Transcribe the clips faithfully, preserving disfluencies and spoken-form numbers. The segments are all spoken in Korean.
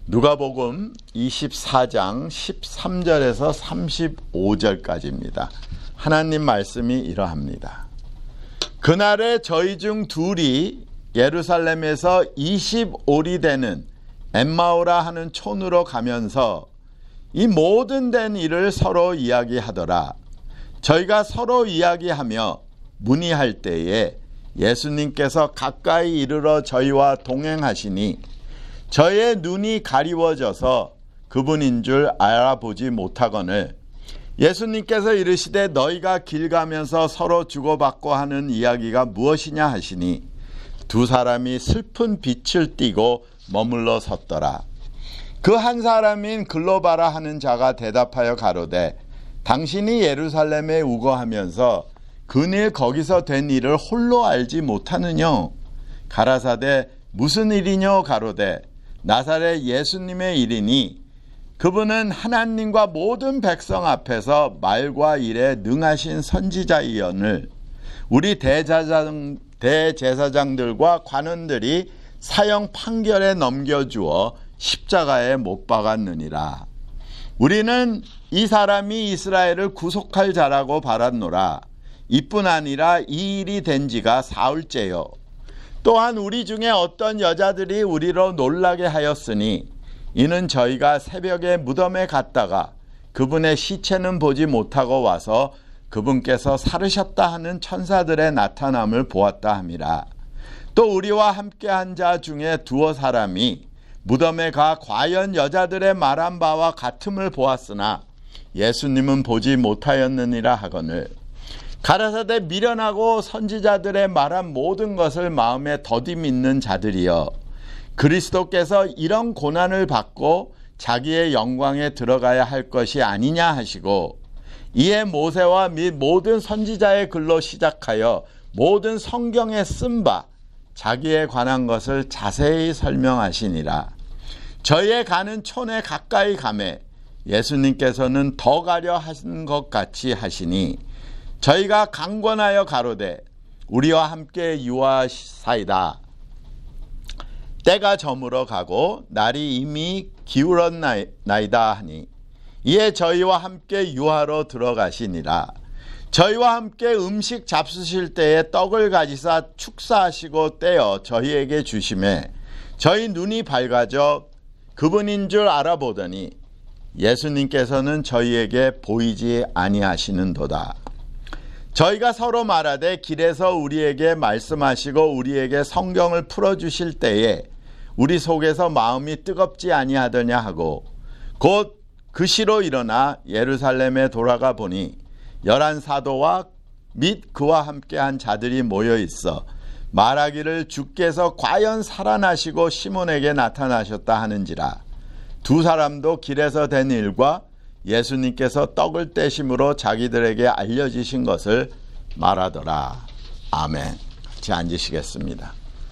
누가복음 이십사 장 십삼 절에서 삼십오 절까지입니다. 하나님 말씀이 이러합니다. 그날에 저희 중 둘이 예루살렘에서 이십오 리 되는 엠마오라 하는 촌으로 가면서 이 모든 된 일을 서로 이야기하더라. 저희가 서로 이야기하며 문의할 때에 예수님께서 가까이 이르러 저희와 동행하시니 저의 눈이 가리워져서 그분인 줄 알아보지 못하거늘 예수님께서 이르시되 너희가 길 가면서 서로 주고받고 하는 이야기가 무엇이냐 하시니 두 사람이 슬픈 빛을 띠고 머물러 섰더라. 그 한 사람인 글로바라 하는 자가 대답하여 가로되 당신이 예루살렘에 우거하면서 그늘 거기서 된 일을 홀로 알지 못하느뇨? 가라사대 무슨 일이뇨? 가로되 나사렛 예수님의 일이니 그분은 하나님과 모든 백성 앞에서 말과 일에 능하신 선지자이언을 우리 대제사장, 대제사장들과 관원들이 사형 판결에 넘겨주어 십자가에 못 박았느니라. 우리는 이 사람이 이스라엘을 구속할 자라고 바랐노라. 이뿐 아니라 이 일이 된 지가 사흘째요. 또한 우리 중에 어떤 여자들이 우리로 놀라게 하였으니 이는 저희가 새벽에 무덤에 갔다가 그분의 시체는 보지 못하고 와서 그분께서 살으셨다 하는 천사들의 나타남을 보았다 함이라. 또 우리와 함께한 자 중에 두어 사람이 무덤에 가 과연 여자들의 말한 바와 같음을 보았으나 예수님은 보지 못하였느니라 하거늘 가라사대 미련하고 선지자들의 말한 모든 것을 마음에 더디 믿는 자들이여 그리스도께서 이런 고난을 받고 자기의 영광에 들어가야 할 것이 아니냐 하시고 이에 모세와 및 모든 선지자의 글로 시작하여 모든 성경에 쓴 바 자기에 관한 것을 자세히 설명하시니라. 저희의 가는 촌에 가까이 가매 예수님께서는 더 가려 하신 것 같이 하시니 저희가 강권하여 가로되 우리와 함께 유하사이다. 때가 저물어 가고 날이 이미 기울었나이다 하니 이에 저희와 함께 유하로 들어가시니라. 저희와 함께 음식 잡수실 때에 떡을 가지사 축사하시고 떼어 저희에게 주시매 저희 눈이 밝아져 그분인 줄 알아보더니 예수님께서는 저희에게 보이지 아니하시는도다. 저희가 서로 말하되 길에서 우리에게 말씀하시고 우리에게 성경을 풀어주실 때에 우리 속에서 마음이 뜨겁지 아니하더냐 하고 곧 그 시로 일어나 예루살렘에 돌아가 보니 열한 사도와 및 그와 함께한 자들이 모여 있어 말하기를 주께서 과연 살아나시고 시몬에게 나타나셨다 하는지라. 두 사람도 길에서 된 일과 예수님께서 떡을 떼심으로 자기들에게 알려주신 것을 말하더라. 아멘. 같이 앉으시겠습니다.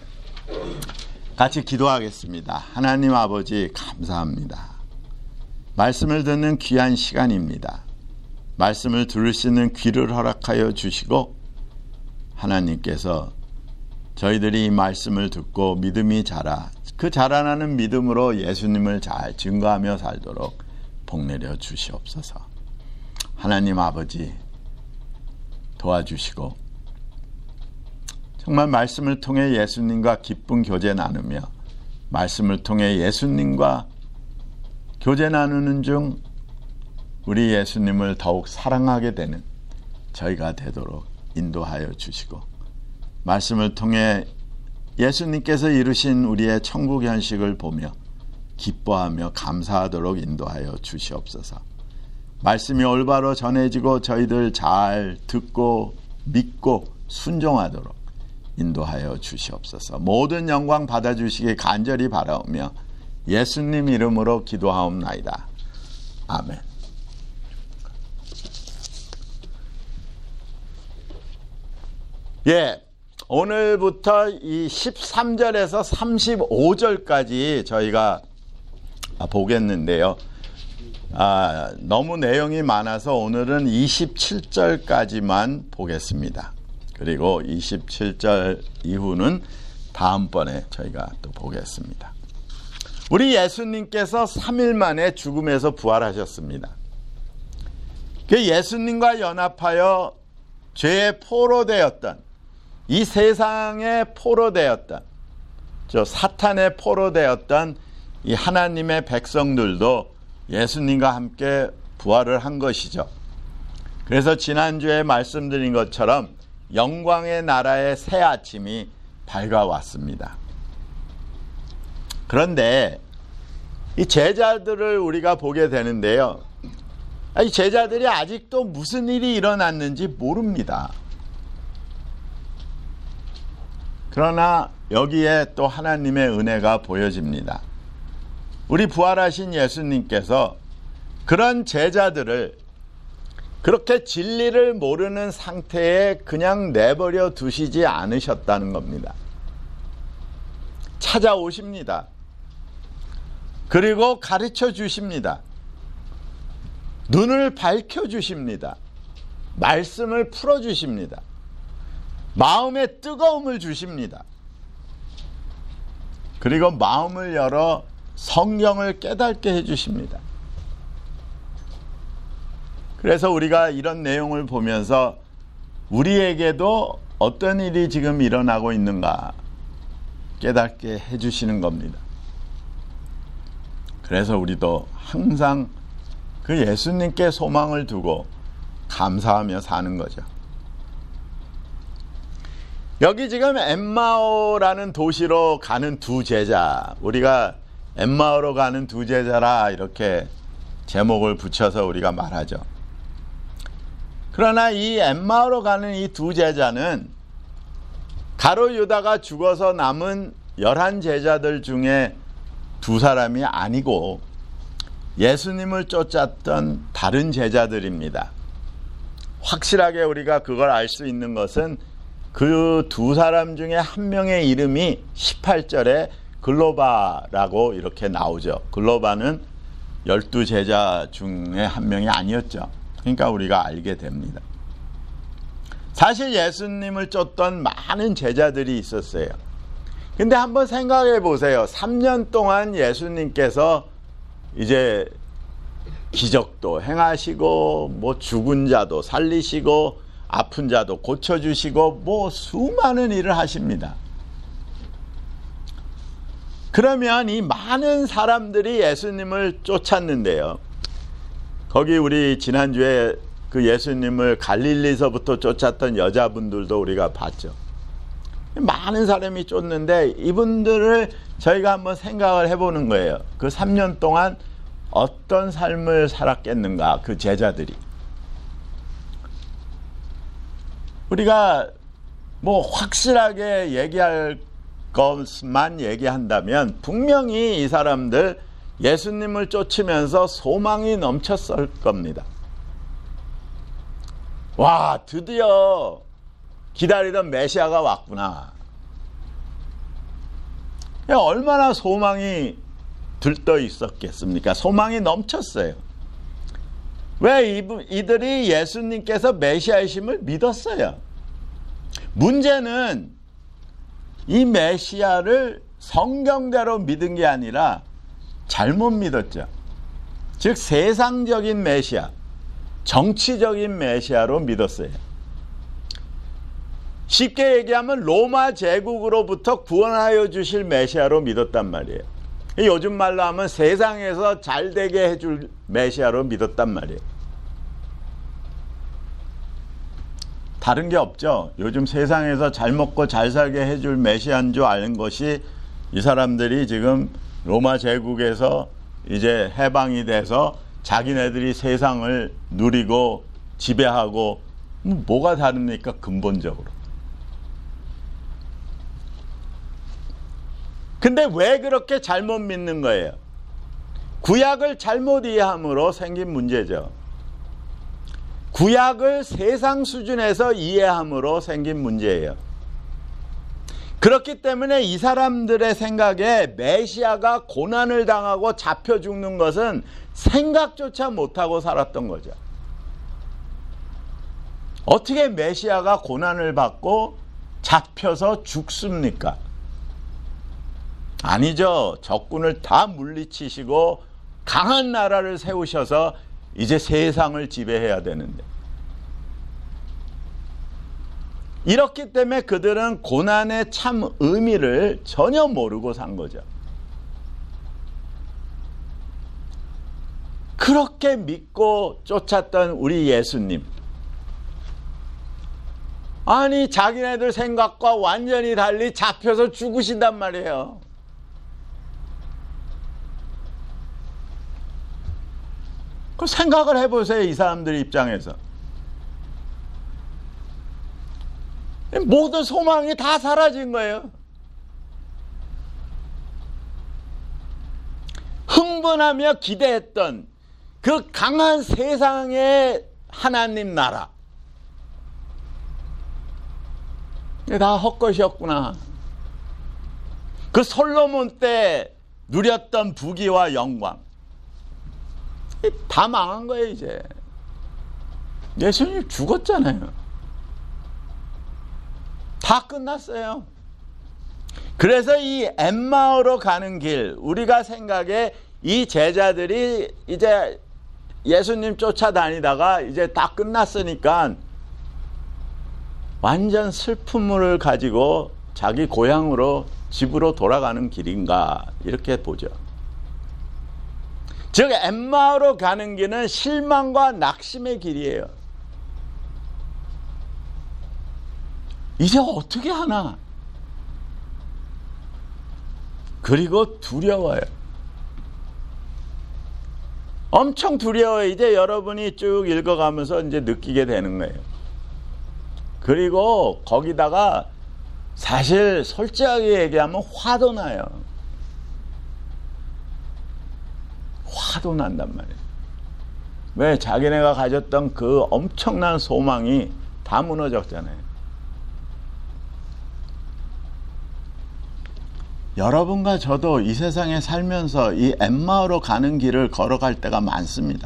같이 기도하겠습니다. 하나님 아버지 감사합니다. 말씀을 듣는 귀한 시간입니다. 말씀을 들을 수 있는 귀를 허락하여 주시고 하나님께서 저희들이 이 말씀을 듣고 믿음이 자라 그 자라나는 믿음으로 예수님을 잘 증거하며 살도록 복내려 주시옵소서. 하나님 아버지 도와주시고 정말 말씀을 통해 예수님과 기쁜 교제 나누며 말씀을 통해 예수님과 교제 나누는 중 우리 예수님을 더욱 사랑하게 되는 저희가 되도록 인도하여 주시고 말씀을 통해 예수님께서 이루신 우리의 천국 현식을 보며 기뻐하며 감사하도록 인도하여 주시옵소서. 말씀이 올바로 전해지고 저희들 잘 듣고 믿고 순종하도록 인도하여 주시옵소서. 모든 영광 받아주시기 간절히 바라오며 예수님 이름으로 기도하옵나이다. 아멘. 예, 오늘부터 이 십삼 절에서 삼십오 절까지 저희가 보겠는데요. 아, 너무 내용이 많아서 오늘은 이십칠 절까지만 보겠습니다. 그리고 이십칠 절 이후는 다음번에 저희가 또 보겠습니다. 우리 예수님께서 삼 일 만에 죽음에서 부활하셨습니다. 그 예수님과 연합하여 죄의 포로되었던, 이 세상의 포로되었던, 저 사탄의 포로되었던 이 하나님의 백성들도 예수님과 함께 부활을 한 것이죠. 그래서 지난주에 말씀드린 것처럼 영광의 나라의 새 아침이 밝아왔습니다. 그런데 이 제자들을 우리가 보게 되는데요. 이 제자들이 아직도 무슨 일이 일어났는지 모릅니다. 그러나 여기에 또 하나님의 은혜가 보여집니다. 우리 부활하신 예수님께서 그런 제자들을 그렇게 진리를 모르는 상태에 그냥 내버려 두시지 않으셨다는 겁니다. 찾아오십니다. 그리고 가르쳐 주십니다. 눈을 밝혀 주십니다. 말씀을 풀어 주십니다. 마음의 뜨거움을 주십니다. 그리고 마음을 열어 성경을 깨닫게 해 주십니다. 그래서 우리가 이런 내용을 보면서 우리에게도 어떤 일이 지금 일어나고 있는가 깨닫게 해 주시는 겁니다. 그래서 우리도 항상 그 예수님께 소망을 두고 감사하며 사는 거죠. 여기 지금 엠마오라는 도시로 가는 두 제자, 우리가 엠마오로 가는 두 제자라 이렇게 제목을 붙여서 우리가 말하죠. 그러나 이 엠마오로 가는 이 두 제자는 가룟 유다가 죽어서 남은 열한 제자들 중에 두 사람이 아니고 예수님을 쫓았던 다른 제자들입니다. 확실하게 우리가 그걸 알 수 있는 것은 그 두 사람 중에 한 명의 이름이 십팔 절에 글로바라고 이렇게 나오죠. 글로바는 열두 제자 중에 한 명이 아니었죠. 그러니까 우리가 알게 됩니다. 사실 예수님을 쫓던 많은 제자들이 있었어요. 근데 한번 생각해 보세요. 삼 년 동안 예수님께서 이제 기적도 행하시고 뭐 죽은 자도 살리시고 아픈 자도 고쳐주시고 뭐 수많은 일을 하십니다. 그러면 이 많은 사람들이 예수님을 쫓았는데요. 거기 우리 지난주에 그 예수님을 갈릴리서부터 쫓았던 여자분들도 우리가 봤죠. 많은 사람이 쫓는데 이분들을 저희가 한번 생각을 해보는 거예요. 그 삼 년 동안 어떤 삶을 살았겠는가, 그 제자들이. 우리가 뭐 확실하게 얘기할 것만 얘기한다면 분명히 이 사람들 예수님을 쫓으면서 소망이 넘쳤을 겁니다. 와, 드디어 기다리던 메시아가 왔구나. 얼마나 소망이 들떠 있었겠습니까? 소망이 넘쳤어요. 왜 이들이 예수님께서 메시아이심을 믿었어요? 문제는 이 메시아를 성경대로 믿은 게 아니라 잘못 믿었죠. 즉 세상적인 메시아, 정치적인 메시아로 믿었어요. 쉽게 얘기하면 로마 제국으로부터 구원하여 주실 메시아로 믿었단 말이에요. 요즘 말로 하면 세상에서 잘 되게 해줄 메시아로 믿었단 말이에요. 다른 게 없죠. 요즘 세상에서 잘 먹고 잘 살게 해줄 메시아인 줄 아는 것이 이 사람들이 지금 로마 제국에서 이제 해방이 돼서 자기네들이 세상을 누리고 지배하고 뭐가 다릅니까? 근본적으로. 근데 왜 그렇게 잘못 믿는 거예요? 구약을 잘못 이해함으로 생긴 문제죠. 구약을 세상 수준에서 이해함으로 생긴 문제예요. 그렇기 때문에 이 사람들의 생각에 메시아가 고난을 당하고 잡혀 죽는 것은 생각조차 못하고 살았던 거죠. 어떻게 메시아가 고난을 받고 잡혀서 죽습니까? 아니죠. 적군을 다 물리치시고 강한 나라를 세우셔서 이제 세상을 지배해야 되는데, 이렇기 때문에 그들은 고난의 참 의미를 전혀 모르고 산 거죠. 그렇게 믿고 쫓았던 우리 예수님, 아니 자기네들 생각과 완전히 달리 잡혀서 죽으신단 말이에요. 그 생각을 해보세요. 이 사람들 입장에서 모든 소망이 다 사라진 거예요. 흥분하며 기대했던 그 강한 세상의 하나님 나라, 다 헛것이었구나. 그 솔로몬 때 누렸던 부귀와 영광 다 망한 거예요. 이제 예수님 죽었잖아요. 다 끝났어요. 그래서 이 엠마오로 가는 길, 우리가 생각에 이 제자들이 이제 예수님 쫓아다니다가 이제 다 끝났으니까 완전 슬픔을 가지고 자기 고향으로, 집으로 돌아가는 길인가, 이렇게 보죠. 즉 엠마오로 가는 길은 실망과 낙심의 길이에요. 이제 어떻게 하나? 그리고 두려워요. 엄청 두려워요. 이제 여러분이 쭉 읽어가면서 이제 느끼게 되는 거예요. 그리고 거기다가 사실 솔직하게 얘기하면 화도 나요. 화도 난단 말이에요. 왜? 자기네가 가졌던 그 엄청난 소망이 다 무너졌잖아요. 여러분과 저도 이 세상에 살면서 이 엠마오로 가는 길을 걸어갈 때가 많습니다.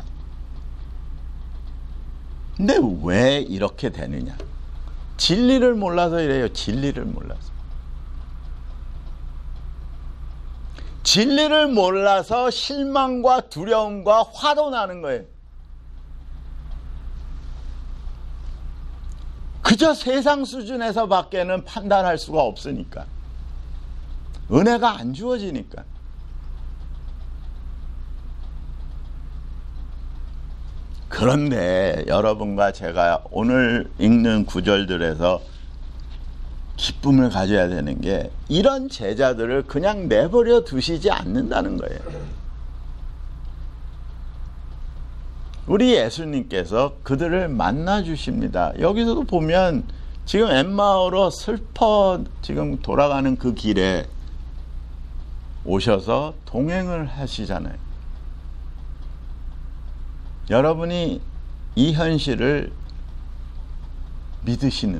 근데 왜 이렇게 되느냐? 진리를 몰라서 이래요. 진리를 몰라서. 진리를 몰라서 실망과 두려움과 화도 나는 거예요. 그저 세상 수준에서 밖에는 판단할 수가 없으니까. 은혜가 안 주어지니까. 그런데 여러분과 제가 오늘 읽는 구절들에서 기쁨을 가져야 되는 게, 이런 제자들을 그냥 내버려 두시지 않는다는 거예요. 우리 예수님께서 그들을 만나 주십니다. 여기서도 보면 지금 엠마오로 슬퍼 지금 돌아가는 그 길에 오셔서 동행을 하시잖아요. 여러분이 이 현실을 믿으시는,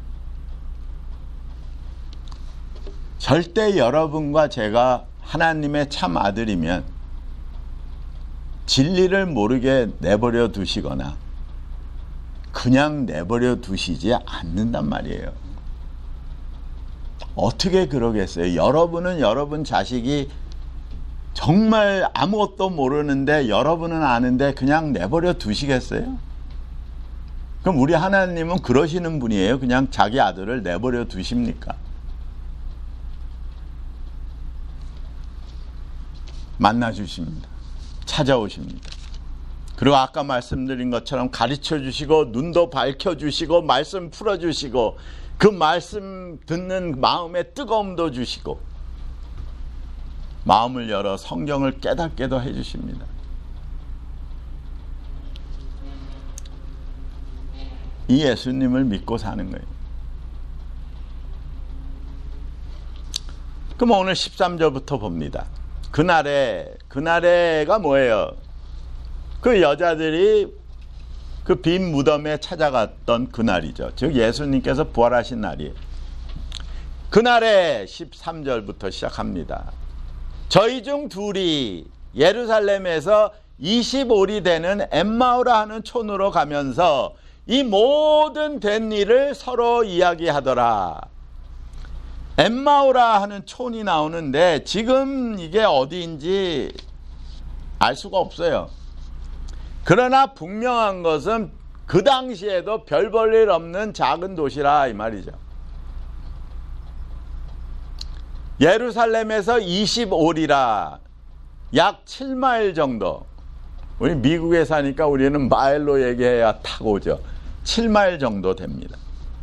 절대 여러분과 제가 하나님의 참 아들이면 진리를 모르게 내버려 두시거나 그냥 내버려 두시지 않는단 말이에요. 어떻게 그러겠어요? 여러분은 여러분 자식이 정말 아무것도 모르는데 여러분은 아는데 그냥 내버려 두시겠어요? 그럼 우리 하나님은 그러시는 분이에요? 그냥 자기 아들을 내버려 두십니까? 만나 주십니다. 찾아오십니다. 그리고 아까 말씀드린 것처럼 가르쳐 주시고 눈도 밝혀 주시고 말씀 풀어 주시고 그 말씀 듣는 마음의 뜨거움도 주시고 마음을 열어 성경을 깨닫게도 해주십니다. 이 예수님을 믿고 사는 거예요. 그럼 오늘 십삼 절부터 봅니다. 그날에, 그날에가 뭐예요? 그 여자들이 그 빈 무덤에 찾아갔던 그날이죠. 즉 예수님께서 부활하신 날이에요. 그날에 십삼 절부터 시작합니다. 저희 중 둘이 예루살렘에서 이십오 리 되는 엠마오라 하는 촌으로 가면서 이 모든 된 일을 서로 이야기하더라. 엠마오라 하는 촌이 나오는데 지금 이게 어디인지 알 수가 없어요. 그러나 분명한 것은 그 당시에도 별 볼 일 없는 작은 도시라 이 말이죠. 예루살렘에서 이십오 리라, 약 칠 마일 정도. 우리 미국에 사니까 우리는 마일로 얘기해야 타고 오죠. 칠 마일 정도 됩니다.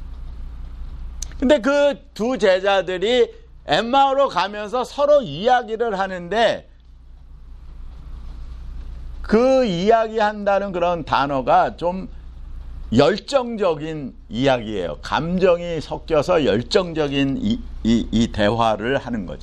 근데 그 두 제자들이 엠마오로 가면서 서로 이야기를 하는데 그 이야기한다는 그런 단어가 좀 열정적인 이야기예요. 감정이 섞여서 열정적인 이, 이, 이 대화를 하는 거죠.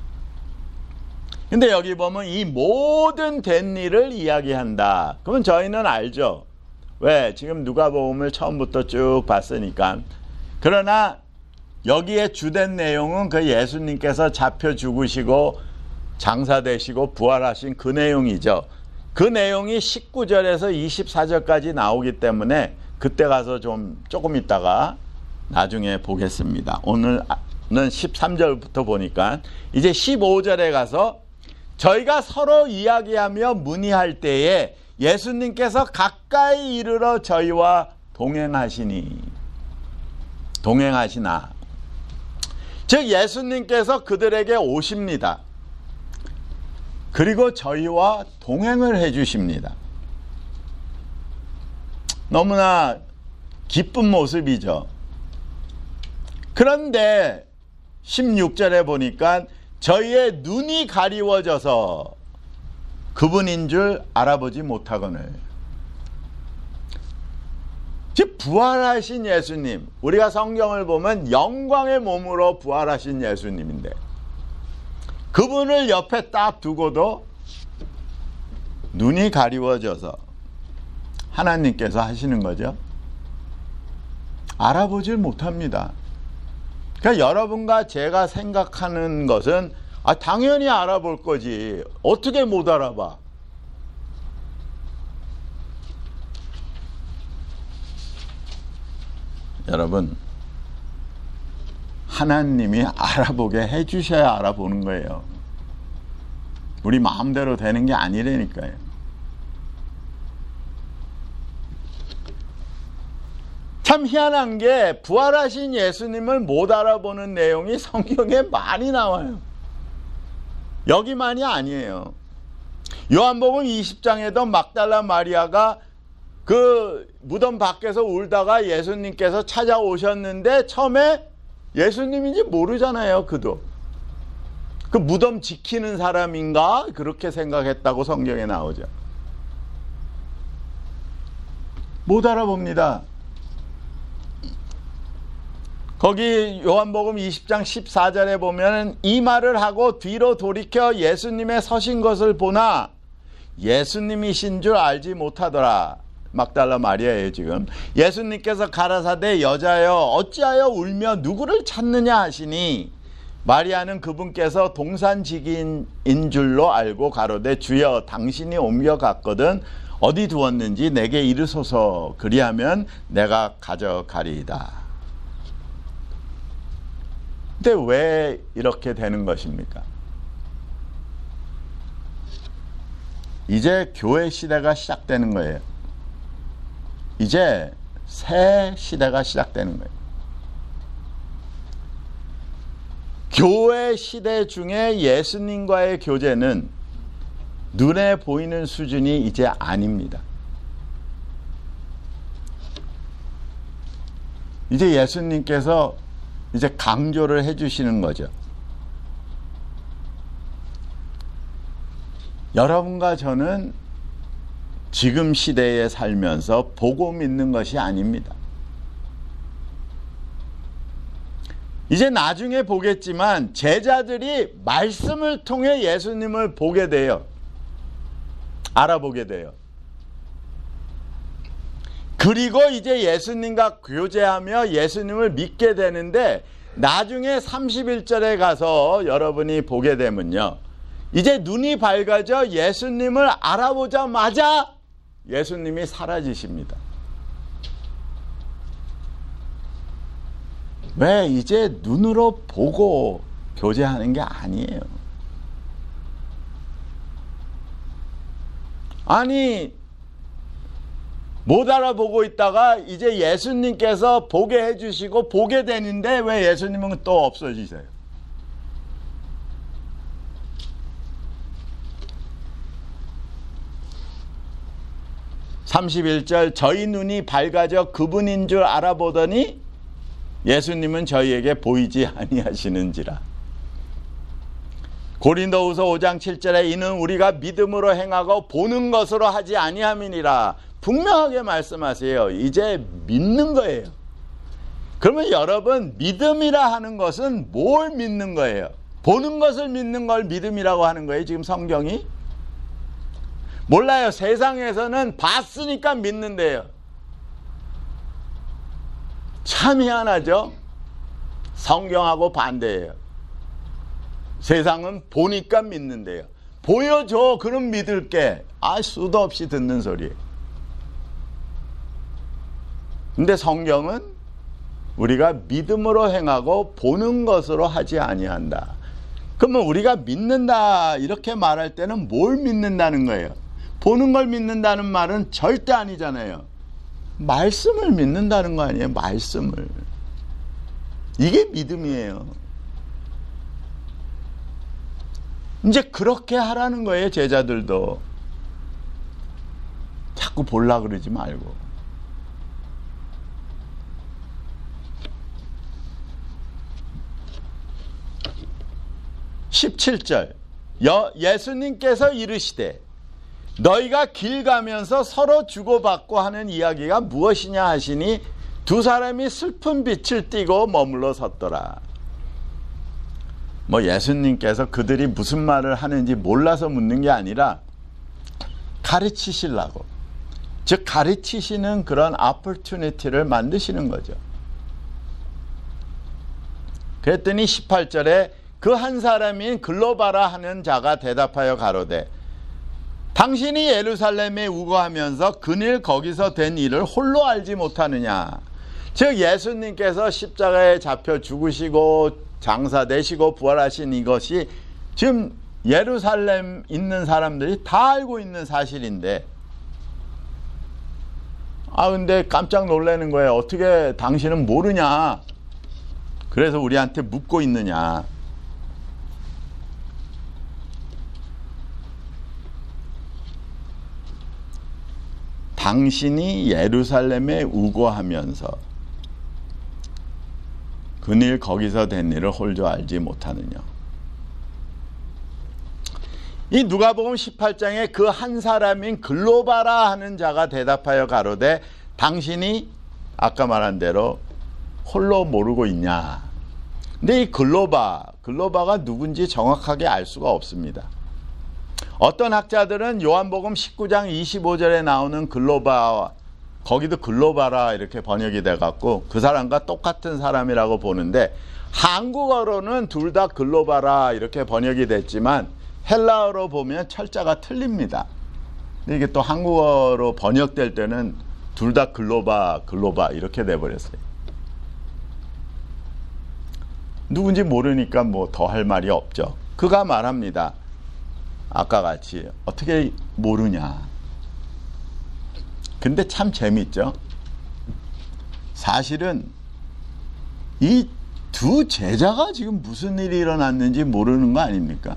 근데 여기 보면 이 모든 된 일을 이야기한다. 그러면 저희는 알죠. 왜? 지금 누가복음을 처음부터 쭉 봤으니까. 그러나 여기에 주된 내용은 그 예수님께서 잡혀 죽으시고 장사되시고 부활하신 그 내용이죠. 그 내용이 십구 절에서 이십사 절까지 나오기 때문에 그때 가서 좀 조금 있다가 나중에 보겠습니다. 오늘은 십삼 절부터 보니까 이제 십오 절에 가서 저희가 서로 이야기하며 문의할 때에 예수님께서 가까이 이르러 저희와 동행하시니 동행하시나 즉 예수님께서 그들에게 오십니다. 그리고 저희와 동행을 해 주십니다. 너무나 기쁜 모습이죠. 그런데 십육 절에 보니까 저희의 눈이 가리워져서 그분인 줄 알아보지 못하거늘. 즉 부활하신 예수님, 우리가 성경을 보면 영광의 몸으로 부활하신 예수님인데 그분을 옆에 딱 두고도 눈이 가리워져서 하나님께서 하시는 거죠. 알아보질 못합니다. 그러니까 여러분과 제가 생각하는 것은 아, 당연히 알아볼 거지. 어떻게 못 알아봐? 여러분, 하나님이 알아보게 해주셔야 알아보는 거예요. 우리 마음대로 되는 게 아니라니까요. 참 희한한 게 부활하신 예수님을 못 알아보는 내용이 성경에 많이 나와요. 여기만이 아니에요. 요한복음 이십 장에도 막달라 마리아가 그 무덤 밖에서 울다가 예수님께서 찾아오셨는데 처음에 예수님인지 모르잖아요. 그도 그 무덤 지키는 사람인가 그렇게 생각했다고 성경에 나오죠. 못 알아봅니다. 거기 요한복음 이십 장 십사 절에 보면 이 말을 하고 뒤로 돌이켜 예수님의 서신 것을 보나 예수님이신 줄 알지 못하더라. 막달라 마리아예요. 지금 예수님께서 가라사대 여자여 어찌하여 울며 누구를 찾느냐 하시니 마리아는 그분께서 동산지기인 줄로 알고 가로되 주여 당신이 옮겨갔거든 어디 두었는지 내게 이르소서 그리하면 내가 가져가리이다. 근데 왜 이렇게 되는 것입니까? 이제 교회 시대가 시작되는 거예요. 이제 새 시대가 시작되는 거예요. 교회 시대 중에 예수님과의 교제는 눈에 보이는 수준이 이제 아닙니다. 이제 예수님께서 이제 강조를 해주시는 거죠. 여러분과 저는 지금 시대에 살면서 보고 믿는 것이 아닙니다. 이제 나중에 보겠지만 제자들이 말씀을 통해 예수님을 보게 돼요. 알아보게 돼요. 그리고 이제 예수님과 교제하며 예수님을 믿게 되는데 나중에 삼십일 절에 가서 여러분이 보게 되면요. 이제 눈이 밝아져 예수님을 알아보자마자 예수님이 사라지십니다. 왜 이제 눈으로 보고 교제하는 게 아니에요. 아니, 못 알아보고 있다가 이제 예수님께서 보게 해주시고 보게 되는데 왜 예수님은 또 없어지세요? 삼십일 절 저희 눈이 밝아져 그분인 줄 알아보더니 예수님은 저희에게 보이지 아니하시는지라. 고린도후서 오 장 칠 절에 이는 우리가 믿음으로 행하고 보는 것으로 하지 아니함이니라. 분명하게 말씀하세요. 이제 믿는 거예요. 그러면 여러분, 믿음이라 하는 것은 뭘 믿는 거예요? 보는 것을 믿는 걸 믿음이라고 하는 거예요, 지금 성경이? 몰라요. 세상에서는 봤으니까 믿는데요. 참 희한하죠? 성경하고 반대예요. 세상은 보니까 믿는데요. 보여줘, 그럼 믿을게. 아, 수도 없이 듣는 소리예요. 근데 성경은 우리가 믿음으로 행하고 보는 것으로 하지 아니한다. 그러면 우리가 믿는다 이렇게 말할 때는 뭘 믿는다는 거예요? 보는 걸 믿는다는 말은 절대 아니잖아요. 말씀을 믿는다는 거 아니에요? 말씀을. 이게 믿음이에요. 이제 그렇게 하라는 거예요. 제자들도. 자꾸 보려고 그러지 말고. 십칠 절 여, 예수님께서 이르시되 너희가 길 가면서 서로 주고받고 하는 이야기가 무엇이냐 하시니 두 사람이 슬픈 빛을 띠고 머물러 섰더라. 뭐 예수님께서 그들이 무슨 말을 하는지 몰라서 묻는 게 아니라 가르치시려고, 즉 가르치시는 그런 opportunity를 만드시는 거죠. 그랬더니 십팔 절에 그 한 사람인 글로바라 하는 자가 대답하여 가로되 당신이 예루살렘에 우거하면서 그늘 거기서 된 일을 홀로 알지 못하느냐. 즉 예수님께서 십자가에 잡혀 죽으시고 장사되시고 부활하신 이것이 지금 예루살렘 있는 사람들이 다 알고 있는 사실인데, 아 근데 깜짝 놀라는 거예요. 어떻게 당신은 모르냐. 그래서 우리한테 묻고 있느냐. 당신이 예루살렘에 우거하면서 그늘 거기서 된 일을 홀조 알지 못하느냐. 이 누가복음 십팔 장에 그 한 사람인 글로바라 하는 자가 대답하여 가로되 당신이 아까 말한 대로 홀로 모르고 있냐. 근데 이 글로바, 글로바가 누군지 정확하게 알 수가 없습니다. 어떤 학자들은 요한복음 십구 장 이십오 절에 나오는 글로바, 거기도 글로바라 이렇게 번역이 돼갖고 그 사람과 똑같은 사람이라고 보는데, 한국어로는 둘 다 글로바라 이렇게 번역이 됐지만 헬라어로 보면 철자가 틀립니다. 근데 이게 또 한국어로 번역될 때는 둘 다 글로바, 글로바 이렇게 돼버렸어요. 누군지 모르니까 뭐 더 할 말이 없죠. 그가 말합니다. 아까 같이 어떻게 모르냐. 근데 참 재밌죠. 사실은 이 두 제자가 지금 무슨 일이 일어났는지 모르는 거 아닙니까?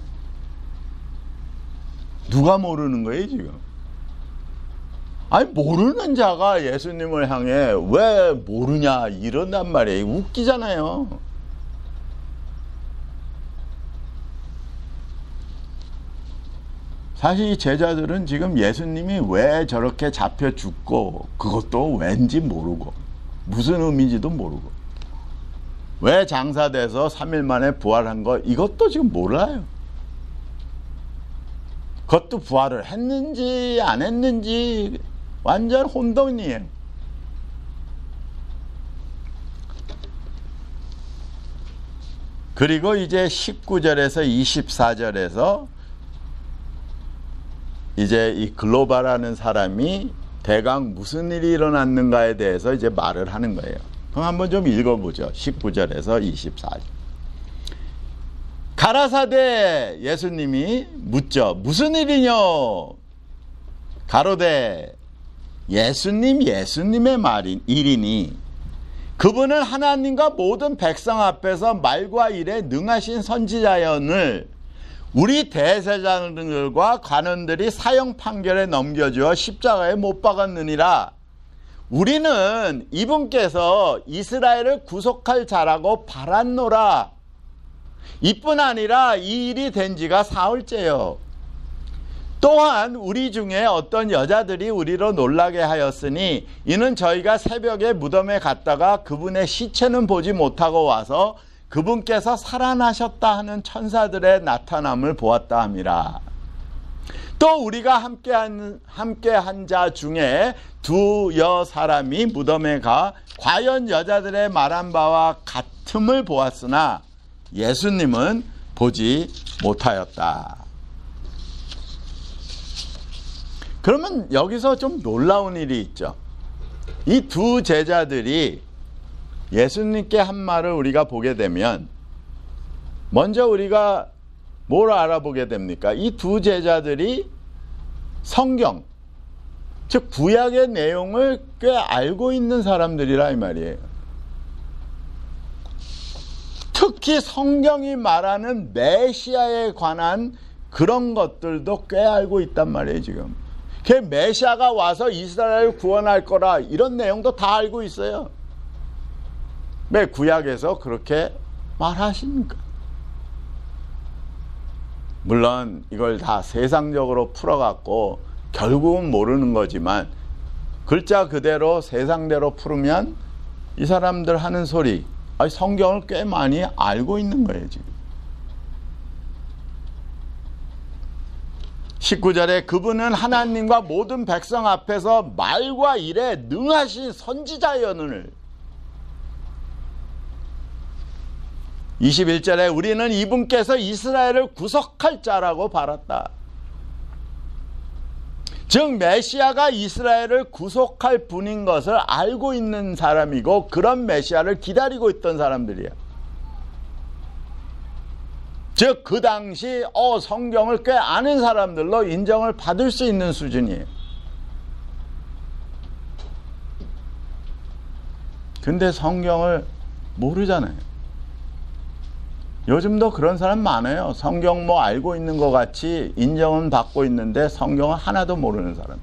누가 모르는 거예요 지금? 아니 모르는 자가 예수님을 향해 왜 모르냐 이런단 말이에요. 웃기잖아요. 사실 이 제자들은 지금 예수님이 왜 저렇게 잡혀 죽고 그것도 왠지 모르고 무슨 의미인지도 모르고 왜 장사돼서 삼 일 만에 부활한 거 이것도 지금 몰라요. 그것도 부활을 했는지 안 했는지 완전 혼돈이에요. 그리고 이제 십구 절에서 이십사 절에서 이제 이 글로바라는 사람이 대강 무슨 일이 일어났는가에 대해서 이제 말을 하는 거예요. 그럼 한번 좀 읽어보죠. 십구 절에서 이십사 절. 가라사대 예수님이 묻죠. 무슨 일이뇨? 가로되 예수님 예수님의 말인 일이니 그분은 하나님과 모든 백성 앞에서 말과 일에 능하신 선지자연을 우리 대제사장들과 관원들이 사형 판결에 넘겨주어 십자가에 못 박았느니라. 우리는 이분께서 이스라엘을 구속할 자라고 바랐노라. 이뿐 아니라 이 일이 된 지가 사흘째요. 또한 우리 중에 어떤 여자들이 우리로 놀라게 하였으니 이는 저희가 새벽에 무덤에 갔다가 그분의 시체는 보지 못하고 와서 그분께서 살아나셨다 하는 천사들의 나타남을 보았다 함이라. 또 우리가 함께한 함께한 자 중에 두여 사람이 무덤에 가 과연 여자들의 말한 바와 같음을 보았으나 예수님은 보지 못하였다. 그러면 여기서 좀 놀라운 일이 있죠. 이 두 제자들이 예수님께 한 말을 우리가 보게 되면 먼저 우리가 뭘 알아보게 됩니까? 이 두 제자들이 성경, 즉 구약의 내용을 꽤 알고 있는 사람들이라 이 말이에요. 특히 성경이 말하는 메시아에 관한 그런 것들도 꽤 알고 있단 말이에요. 지금 그 메시아가 와서 이스라엘을 구원할 거라 이런 내용도 다 알고 있어요. 왜 구약에서 그렇게 말하십니까? 물론 이걸 다 세상적으로 풀어갖고 결국은 모르는 거지만 글자 그대로 세상대로 풀으면 이 사람들 하는 소리, 아니 성경을 꽤 많이 알고 있는 거예요. 지금 십구 절에 그분은 하나님과 모든 백성 앞에서 말과 일에 능하신 선지자연을, 이십일 절에 우리는 이분께서 이스라엘을 구속할 자라고 바랐다. 즉 메시아가 이스라엘을 구속할 분인 것을 알고 있는 사람이고 그런 메시아를 기다리고 있던 사람들이야. 즉 그 당시 어 성경을 꽤 아는 사람들로 인정을 받을 수 있는 수준이에요. 근데 성경을 모르잖아요. 요즘도 그런 사람 많아요. 성경 뭐 알고 있는 것 같이 인정은 받고 있는데 성경을 하나도 모르는 사람.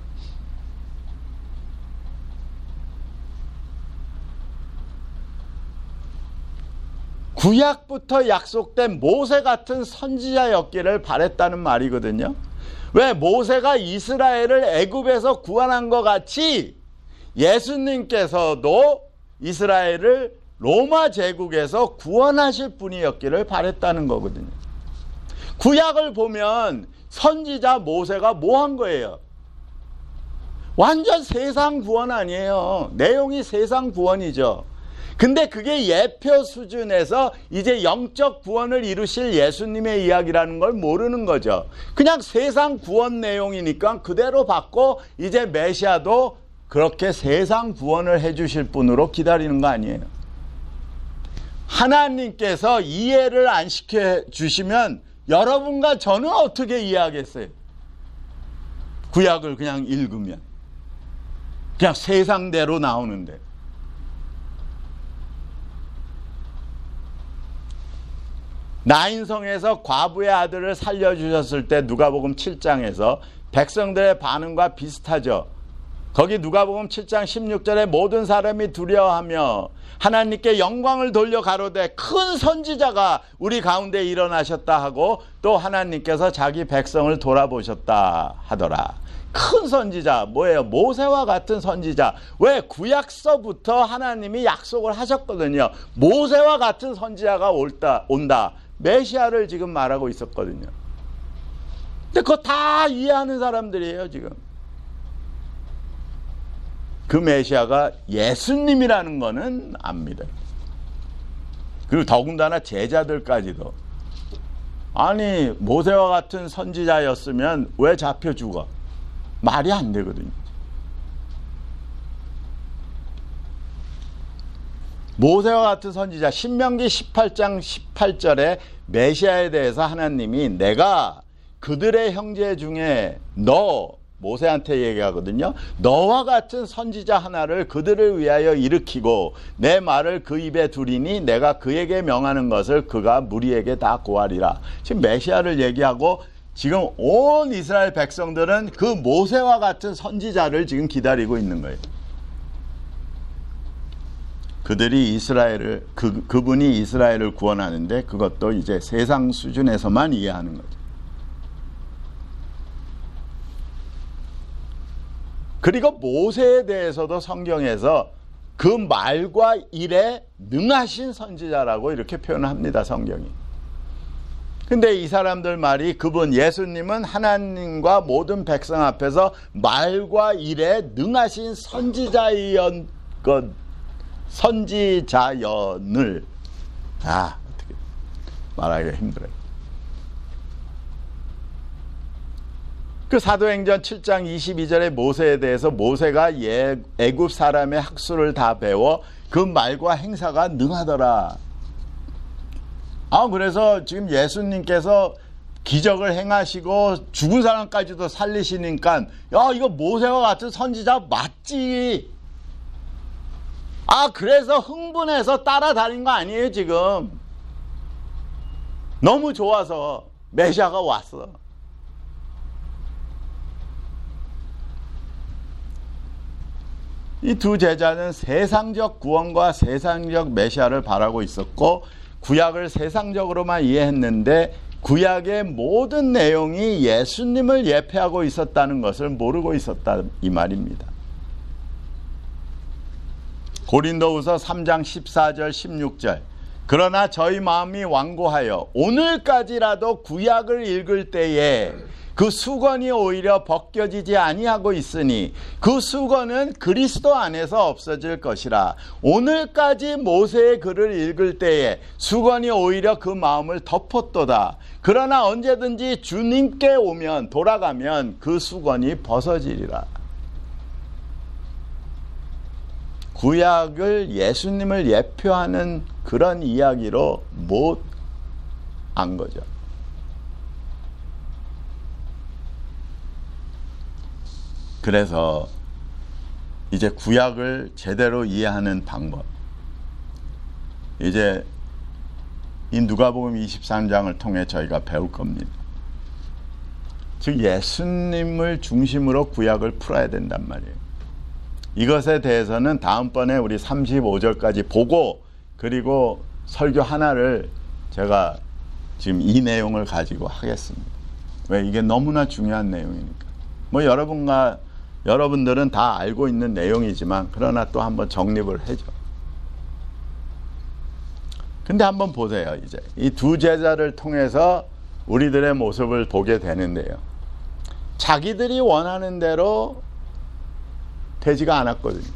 구약부터 약속된 모세 같은 선지자였기를 바랬다는 말이거든요. 왜? 모세가 이스라엘을 애굽에서 구원한 것 같이 예수님께서도 이스라엘을 로마 제국에서 구원하실 분이었기를 바랬다는 거거든요. 구약을 보면 선지자 모세가 뭐 한 거예요? 완전 세상 구원 아니에요. 내용이 세상 구원이죠. 근데 그게 예표 수준에서 이제 영적 구원을 이루실 예수님의 이야기라는 걸 모르는 거죠. 그냥 세상 구원 내용이니까 그대로 받고 이제 메시아도 그렇게 세상 구원을 해주실 분으로 기다리는 거 아니에요. 하나님께서 이해를 안 시켜주시면 여러분과 저는 어떻게 이해하겠어요? 구약을 그냥 읽으면 그냥 세상대로 나오는데. 나인성에서 과부의 아들을 살려주셨을 때 누가복음 칠 장에서 백성들의 반응과 비슷하죠. 거기 누가복음 칠 장 십육 절에 모든 사람이 두려워하며 하나님께 영광을 돌려 가로되 큰 선지자가 우리 가운데 일어나셨다 하고 또 하나님께서 자기 백성을 돌아보셨다 하더라. 큰 선지자 뭐예요? 모세와 같은 선지자. 왜? 구약서부터 하나님이 약속을 하셨거든요. 모세와 같은 선지자가 올다, 온다. 메시아를 지금 말하고 있었거든요. 근데 그거 다 이해하는 사람들이에요. 지금 그 메시아가 예수님이라는 거는 압니다. 그리고 더군다나 제자들까지도 아니 모세와 같은 선지자였으면 왜 잡혀 죽어? 말이 안 되거든요. 모세와 같은 선지자, 신명기 십팔 장 십팔 절에 메시아에 대해서 하나님이 내가 그들의 형제 중에 너, 모세한테 얘기하거든요. 너와 같은 선지자 하나를 그들을 위하여 일으키고 내 말을 그 입에 두리니 내가 그에게 명하는 것을 그가 무리에게 다 고하리라. 지금 메시아를 얘기하고 지금 온 이스라엘 백성들은 그 모세와 같은 선지자를 지금 기다리고 있는 거예요. 그들이 이스라엘을, 그, 그분이 이스라엘을 구원하는데 그것도 이제 세상 수준에서만 이해하는 거죠. 그리고 모세에 대해서도 성경에서 그 말과 일에 능하신 선지자라고 이렇게 표현합니다, 성경이. 근데 이 사람들 말이 그분 예수님은 하나님과 모든 백성 앞에서 말과 일에 능하신 선지자연 것, 선지자연을 아 어떻게 말하기가 힘들어요. 그 사도행전 칠 장 이십이 절에 모세에 대해서 모세가 예, 애굽 사람의 학수를 다 배워 그 말과 행사가 능하더라. 아 그래서 지금 예수님께서 기적을 행하시고 죽은 사람까지도 살리시니까 야 이거 모세와 같은 선지자 맞지. 아 그래서 흥분해서 따라다닌 거 아니에요 지금. 너무 좋아서 메시아가 왔어. 이 두 제자는 세상적 구원과 세상적 메시아를 바라고 있었고 구약을 세상적으로만 이해했는데 구약의 모든 내용이 예수님을 예표하고 있었다는 것을 모르고 있었다 이 말입니다. 고린도후서 삼 장 십사 절 십육 절 그러나 저희 마음이 완고하여 오늘까지라도 구약을 읽을 때에 그 수건이 오히려 벗겨지지 아니하고 있으니 그 수건은 그리스도 안에서 없어질 것이라. 오늘까지 모세의 글을 읽을 때에 수건이 오히려 그 마음을 덮었도다. 그러나 언제든지 주님께 오면 돌아가면 그 수건이 벗어지리라. 구약을 예수님을 예표하는 그런 이야기로 못 안 거죠. 그래서 이제 구약을 제대로 이해하는 방법, 이제 이 누가복음 이십삼 장을 통해 저희가 배울 겁니다. 즉 예수님을 중심으로 구약을 풀어야 된단 말이에요. 이것에 대해서는 다음번에 우리 삼십오 절까지 보고 그리고 설교 하나를 제가 지금 이 내용을 가지고 하겠습니다. 왜? 이게 너무나 중요한 내용이니까. 뭐 여러분과 여러분들은 다 알고 있는 내용이지만 그러나 또 한번 정립을 해줘. 근데 한번 보세요. 이제 이 두 제자를 통해서 우리들의 모습을 보게 되는데요. 자기들이 원하는 대로 되지가 않았거든요.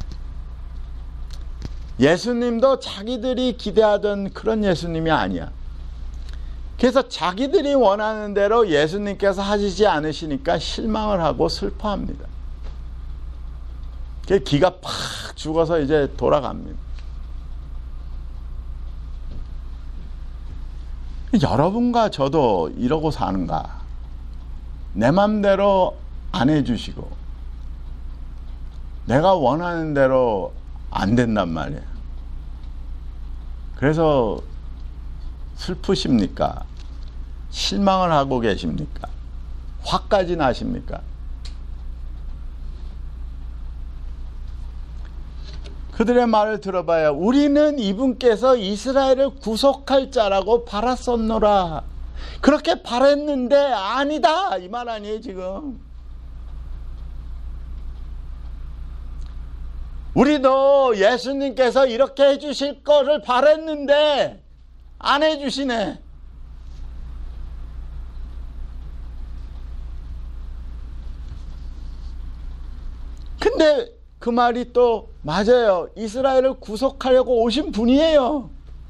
예수님도 자기들이 기대하던 그런 예수님이 아니야. 그래서 자기들이 원하는 대로 예수님께서 하시지 않으시니까 실망을 하고 슬퍼합니다. 기가 팍 죽어서 이제 돌아갑니다. 여러분과 저도 이러고 사는가? 내 맘대로 안 해주시고 내가 원하는 대로 안 된단 말이에요. 그래서 슬프십니까? 실망을 하고 계십니까? 화까지 나십니까? 그들의 말을 들어봐야 우리는 이분께서 이스라엘을 구속할 자라고 바랐었노라. 그렇게 바랬는데 아니다 이 말 아니에요 지금. 우리도 예수님께서 이렇게 해주실 거를 바랬는데 안 해주시네. 근데 그 말이 또 맞아요. 이스라엘을 구속하려고 오신 분이에요.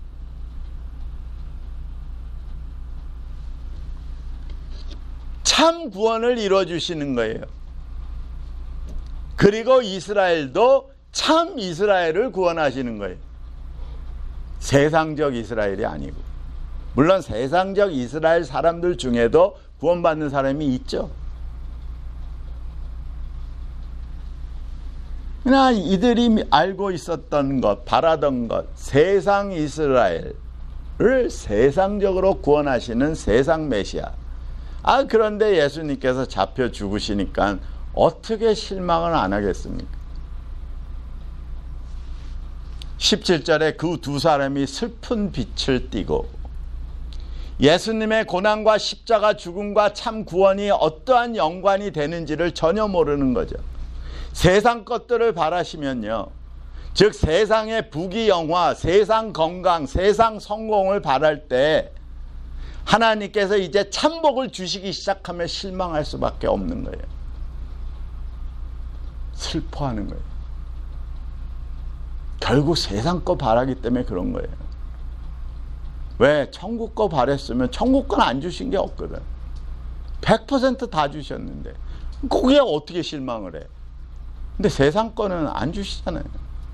참 구원을 이루어주시는 거예요. 그리고 이스라엘도 참 이스라엘을 구원하시는 거예요. 세상적 이스라엘이 아니고, 물론 세상적 이스라엘 사람들 중에도 구원받는 사람이 있죠. 그러나 이들이 알고 있었던 것, 바라던 것, 세상 이스라엘을 세상적으로 구원하시는 세상 메시아. 아, 그런데 예수님께서 잡혀 죽으시니까 어떻게 실망을 안 하겠습니까? 십칠 절에 그 두 사람이 슬픈 빛을 띠고, 예수님의 고난과 십자가 죽음과 참 구원이 어떠한 연관이 되는지를 전혀 모르는 거죠. 세상 것들을 바라시면요, 즉 세상의 부귀영화, 세상 건강, 세상 성공을 바랄 때 하나님께서 이제 참복을 주시기 시작하면 실망할 수밖에 없는 거예요. 슬퍼하는 거예요. 결국 세상 거 바라기 때문에 그런 거예요. 왜? 천국 거 바랬으면 천국 건 안 주신 게 없거든. 백 퍼센트 다 주셨는데 거기에 어떻게 실망을 해? 근데 세상 거는 안 주시잖아요.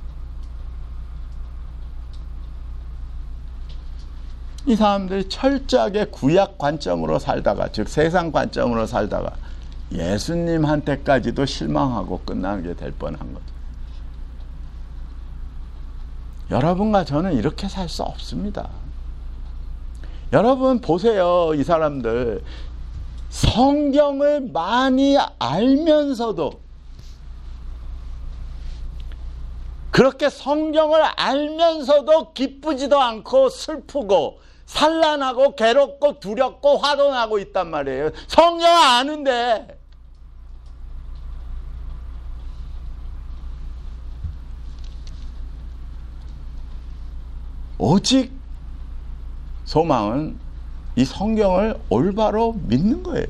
이 사람들이 철저하게 구약 관점으로 살다가, 즉 세상 관점으로 살다가 예수님한테까지도 실망하고 끝나게 될 뻔한 거죠. 여러분과 저는 이렇게 살 수 없습니다. 여러분 보세요. 이 사람들 성경을 많이 알면서도, 그렇게 성경을 알면서도 기쁘지도 않고 슬프고 산란하고 괴롭고 두렵고 화도 나고 있단 말이에요. 성경 아는데. 오직 소망은 이 성경을 올바로 믿는 거예요.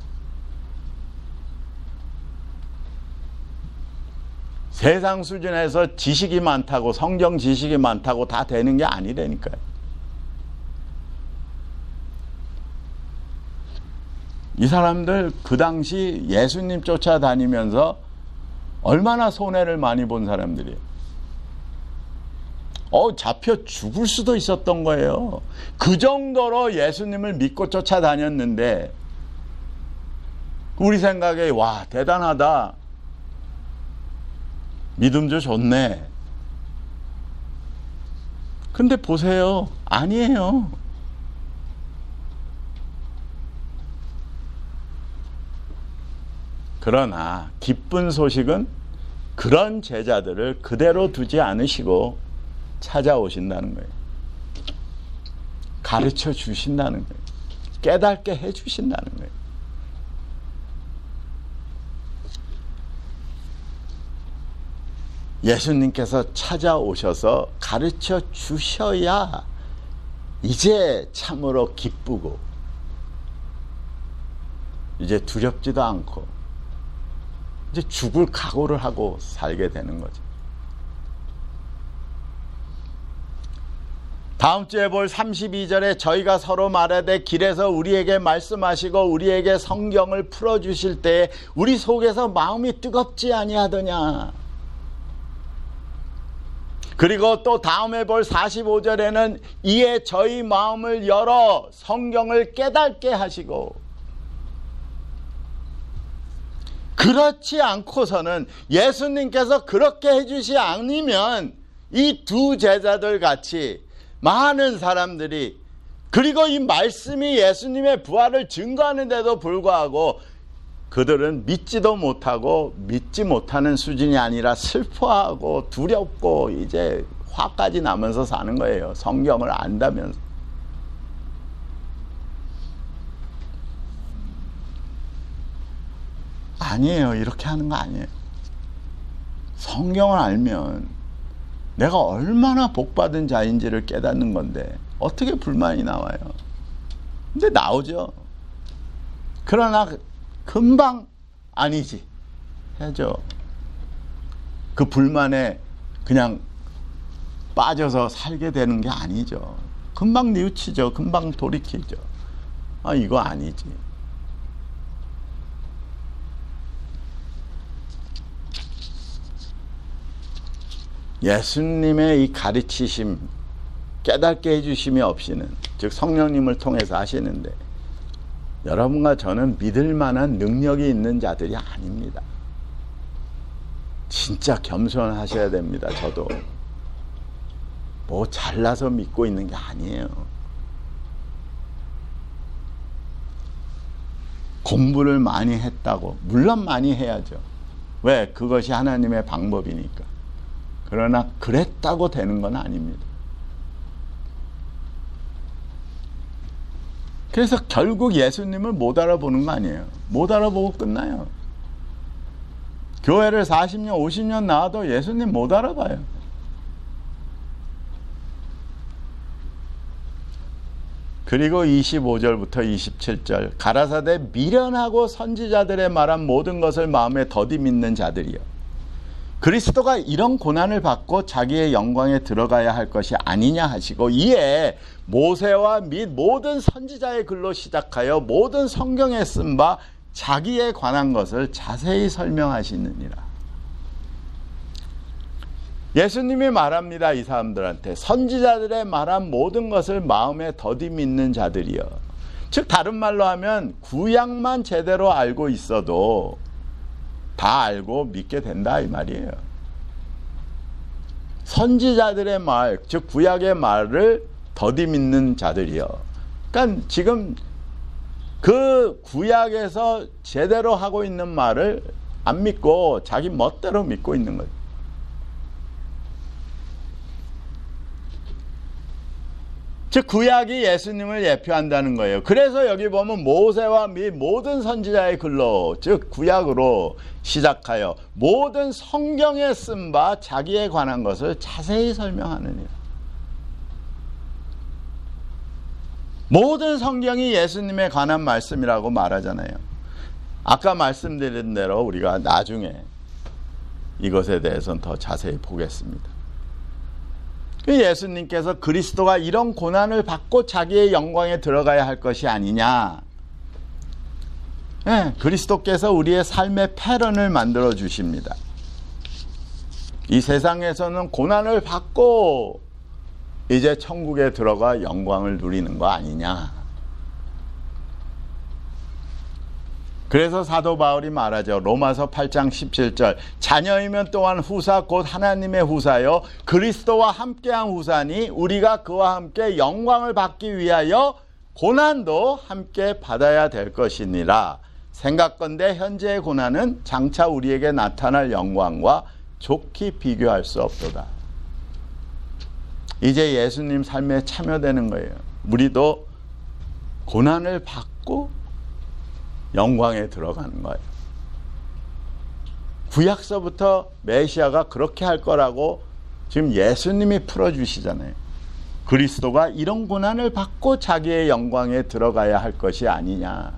세상 수준에서 지식이 많다고, 성경 지식이 많다고 다 되는 게 아니라니까요. 이 사람들 그 당시 예수님 쫓아다니면서 얼마나 손해를 많이 본 사람들이에요. 어, 잡혀 죽을 수도 있었던 거예요. 그 정도로 예수님을 믿고 쫓아다녔는데, 우리 생각에 와, 대단하다, 믿음도 좋네. 근데 보세요, 아니에요. 그러나 기쁜 소식은 그런 제자들을 그대로 두지 않으시고 찾아오신다는 거예요. 가르쳐 주신다는 거예요. 깨닫게 해 주신다는 거예요. 예수님께서 찾아오셔서 가르쳐 주셔야 이제 참으로 기쁘고, 이제 두렵지도 않고, 이제 죽을 각오를 하고 살게 되는 거죠. 다음 주에 볼 삼십이 절에 저희가 서로 말하되 길에서 우리에게 말씀하시고 우리에게 성경을 풀어주실 때에 우리 속에서 마음이 뜨겁지 아니하더냐. 그리고 또 다음에 볼 사십오 절에는 이에 저희 마음을 열어 성경을 깨닫게 하시고, 그렇지 않고서는, 예수님께서 그렇게 해주시 않으면 이 두 제자들 같이 많은 사람들이, 그리고 이 말씀이 예수님의 부활을 증거하는데도 불구하고 그들은 믿지도 못하고 믿지 못하는 수준이 아니라 슬퍼하고 두렵고 이제 화까지 나면서 사는 거예요. 성경을 안다면서. 아니에요. 이렇게 하는 거 아니에요. 성경을 알면 내가 얼마나 복받은 자인지를 깨닫는 건데 어떻게 불만이 나와요? 근데 나오죠. 그러나 금방 아니지 해죠. 그 불만에 그냥 빠져서 살게 되는 게 아니죠. 금방 뉘우치죠. 금방 돌이키죠. 아, 이거 아니지. 예수님의 이 가르치심, 깨닫게 해주심이 없이는, 즉 성령님을 통해서 하시는데, 여러분과 저는 믿을 만한 능력이 있는 자들이 아닙니다. 진짜 겸손하셔야 됩니다. 저도 뭐 잘나서 믿고 있는 게 아니에요. 공부를 많이 했다고, 물론 많이 해야죠. 왜? 그것이 하나님의 방법이니까. 그러나 그랬다고 되는 건 아닙니다. 그래서 결국 예수님을 못 알아보는 거 아니에요. 못 알아보고 끝나요. 교회를 사십 년, 오십 년 나와도 예수님 못 알아봐요. 그리고 이십오 절부터 이십칠 절, 가라사대 미련하고 선지자들의 말한 모든 것을 마음에 더디 믿는 자들이여, 그리스도가 이런 고난을 받고 자기의 영광에 들어가야 할 것이 아니냐 하시고, 이에 모세와 및 모든 선지자의 글로 시작하여 모든 성경에 쓴 바 자기에 관한 것을 자세히 설명하시느니라. 예수님이 말합니다. 이 사람들한테 선지자들의 말한 모든 것을 마음에 더디 믿는 자들이여. 즉 다른 말로 하면 구약만 제대로 알고 있어도 다 알고 믿게 된다 이 말이에요. 선지자들의 말, 즉 구약의 말을 더디 믿는 자들이요. 그러니까 지금 그 구약에서 제대로 하고 있는 말을 안 믿고 자기 멋대로 믿고 있는 거예요. 즉 구약이 예수님을 예표한다는 거예요. 그래서 여기 보면 모세와 및 모든 선지자의 글로, 즉 구약으로 시작하여 모든 성경에 쓴 바 자기에 관한 것을 자세히 설명하느니라. 모든 성경이 예수님에 관한 말씀이라고 말하잖아요. 아까 말씀드린 대로 우리가 나중에 이것에 대해서는 더 자세히 보겠습니다. 예수님께서 그리스도가 이런 고난을 받고 자기의 영광에 들어가야 할 것이 아니냐. 네, 그리스도께서 우리의 삶의 패런을 만들어 주십니다. 이 세상에서는 고난을 받고 이제 천국에 들어가 영광을 누리는 거 아니냐. 그래서 사도 바울이 말하죠. 로마서 팔 장 십칠 절, 자녀이면 또한 후사 곧 하나님의 후사요 그리스도와 함께한 후사니 우리가 그와 함께 영광을 받기 위하여 고난도 함께 받아야 될 것이니라. 생각건대 현재의 고난은 장차 우리에게 나타날 영광과 좋게 비교할 수 없도다. 이제 예수님 삶에 참여되는 거예요. 우리도 고난을 받고 영광에 들어가는 거예요. 구약서부터 메시아가 그렇게 할 거라고 지금 예수님이 풀어주시잖아요. 그리스도가 이런 고난을 받고 자기의 영광에 들어가야 할 것이 아니냐.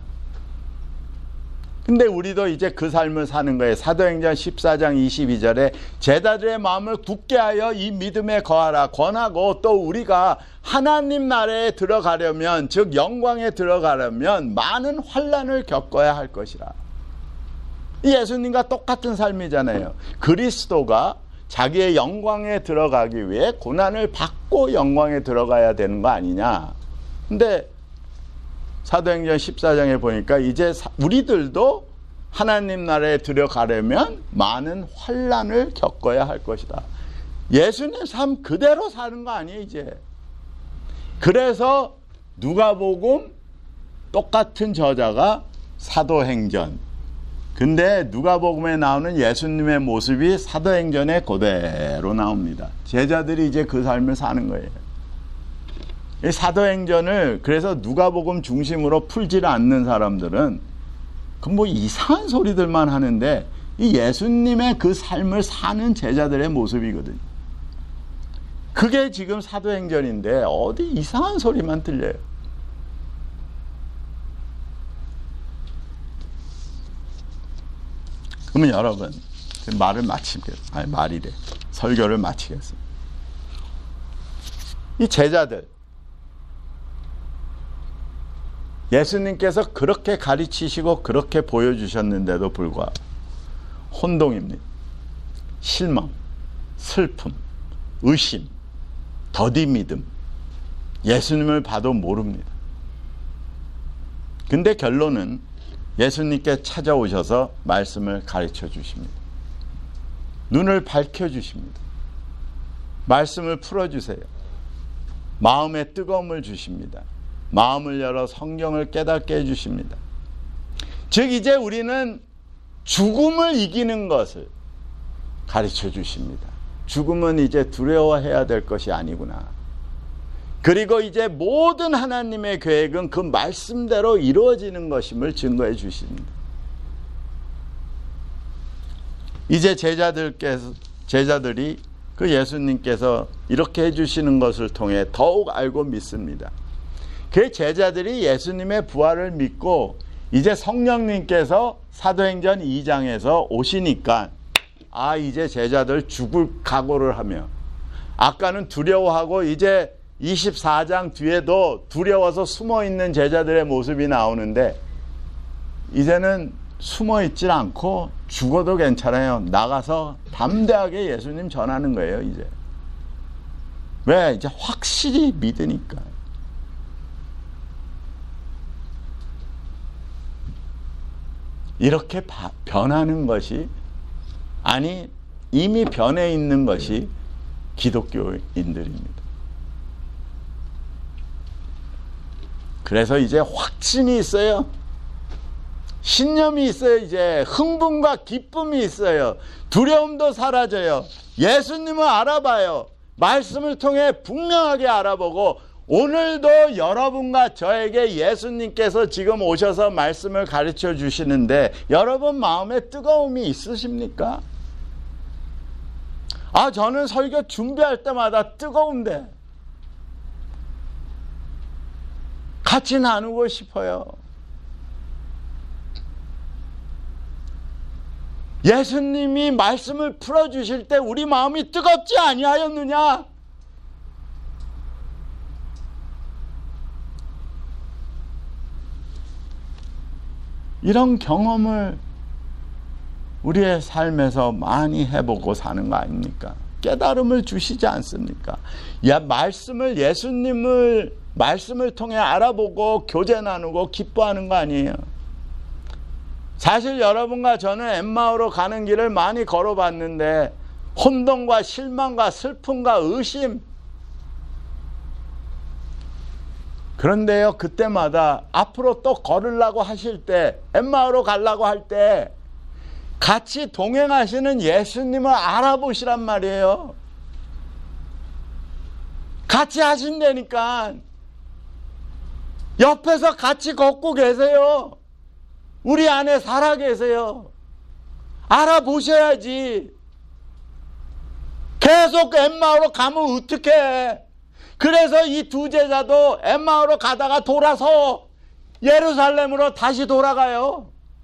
근데 우리도 이제 그 삶을 사는 거예요. 사도행전 십사 장 이십이 절에 제자들의 마음을 굳게 하여 이 믿음에 거하라 권하고, 또 우리가 하나님 나라에 들어가려면, 즉 영광에 들어가려면 많은 환난을 겪어야 할 것이라. 예수님과 똑같은 삶이잖아요. 그리스도가 자기의 영광에 들어가기 위해 고난을 받고 영광에 들어가야 되는 거 아니냐. 근데 사도행전 십사 장에 보니까 이제 우리들도 하나님 나라에 들어가려면 많은 환난을 겪어야 할 것이다. 예수님 삶 그대로 사는 거 아니에요 이제. 그래서 누가복음 똑같은 저자가 사도행전, 근데 누가복음에 나오는 예수님의 모습이 사도행전에 그대로 나옵니다. 제자들이 이제 그 삶을 사는 거예요. 이 사도행전을 그래서 누가복음 중심으로 풀지를 않는 사람들은 그 뭐 이상한 소리들만 하는데, 이 예수님의 그 삶을 사는 제자들의 모습이거든요. 그게 지금 사도행전인데 어디 이상한 소리만 들려요. 그러면 여러분, 말을 마치겠습니다. 아니 말이래. 설교를 마치겠습니다. 이 제자들, 예수님께서 그렇게 가르치시고 그렇게 보여주셨는데도 불구하고 혼동입니다. 실망, 슬픔, 의심, 더디 믿음, 예수님을 봐도 모릅니다. 근데 결론은 예수님께 찾아오셔서 말씀을 가르쳐 주십니다. 눈을 밝혀 주십니다. 말씀을 풀어주세요. 마음의 뜨거움을 주십니다. 마음을 열어 성경을 깨닫게 해주십니다. 즉 이제 우리는 죽음을 이기는 것을 가르쳐 주십니다. 죽음은 이제 두려워해야 될 것이 아니구나. 그리고 이제 모든 하나님의 계획은 그 말씀대로 이루어지는 것임을 증거해 주십니다. 이제 제자들께서, 제자들이 그 예수님께서 이렇게 해주시는 것을 통해 더욱 알고 믿습니다. 그 제자들이 예수님의 부활을 믿고 이제 성령님께서 사도행전 이 장에서 오시니까 아 이제 제자들 죽을 각오를 하며, 아까는 두려워하고 이제 이십사 장 뒤에도 두려워서 숨어있는 제자들의 모습이 나오는데 이제는 숨어있질 않고 죽어도 괜찮아요. 나가서 담대하게 예수님 전하는 거예요. 이제 왜? 이제 확실히 믿으니까. 이렇게 변하는 것이, 아니 이미 변해 있는 것이 기독교인들입니다. 그래서 이제 확신이 있어요. 신념이 있어요. 이제 흥분과 기쁨이 있어요. 두려움도 사라져요. 예수님을 알아봐요. 말씀을 통해 분명하게 알아보고, 오늘도 여러분과 저에게 예수님께서 지금 오셔서 말씀을 가르쳐 주시는데 여러분 마음에 뜨거움이 있으십니까? 아, 저는 설교 준비할 때마다 뜨거운데 같이 나누고 싶어요. 예수님이 말씀을 풀어주실 때 우리 마음이 뜨겁지 아니하였느냐? 이런 경험을 우리의 삶에서 많이 해보고 사는 거 아닙니까? 깨달음을 주시지 않습니까? 야, 말씀을, 예수님을 말씀을 통해 알아보고 교제 나누고 기뻐하는 거 아니에요? 사실 여러분과 저는 엠마오로 가는 길을 많이 걸어봤는데 혼돈과 실망과 슬픔과 의심, 그런데요, 그때마다 앞으로 또 걸으려고 하실 때, 엠마오로 가려고 할 때 같이 동행하시는 예수님을 알아보시란 말이에요. 같이 하신다니까. 옆에서 같이 걷고 계세요. 우리 안에 살아 계세요. 알아보셔야지. 계속 엠마오로 가면 어떡해. 그래서 이 두 제자도 엠마오로 가다가 돌아서 예루살렘으로 다시 돌아가요.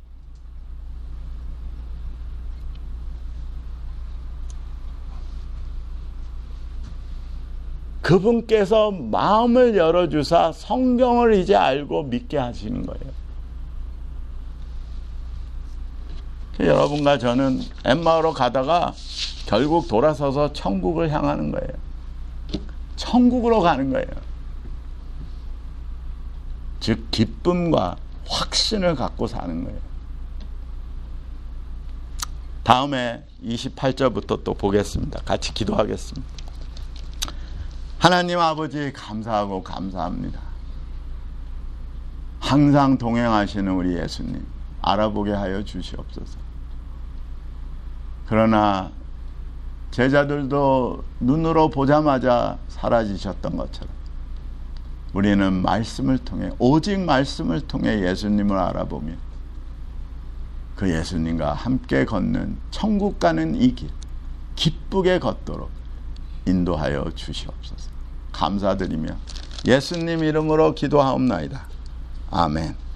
그분께서 마음을 열어주사 성경을 이제 알고 믿게 하시는 거예요. 여러분과 저는 엠마오로 가다가 결국 돌아서서 천국을 향하는 거예요. 천국으로 가는 거예요. 즉 기쁨과 확신을 갖고 사는 거예요. 다음에 이십팔 절부터 또 보겠습니다. 같이 기도하겠습니다. 하나님 아버지, 감사하고 감사합니다. 항상 동행하시는 우리 예수님 알아보게 하여 주시옵소서. 그러나 제자들도 눈으로 보자마자 사라지셨던 것처럼 우리는 말씀을 통해, 오직 말씀을 통해 예수님을 알아보며 그 예수님과 함께 걷는 천국 가는 이 길 기쁘게 걷도록 인도하여 주시옵소서. 감사드리며 예수님 이름으로 기도하옵나이다. 아멘.